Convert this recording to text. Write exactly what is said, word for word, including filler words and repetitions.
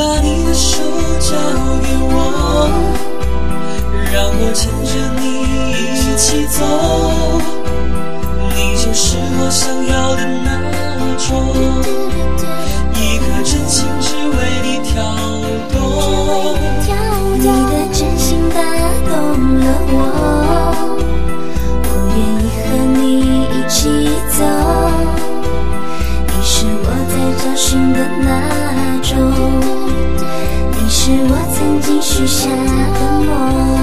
把你的手交给我，让我牵着你一起走，你就是我想要的那种，一颗真心只为你跳动。 你的真心打动了我，我愿意和你一起走，你是我在找寻的那种，你是我曾经许下的梦。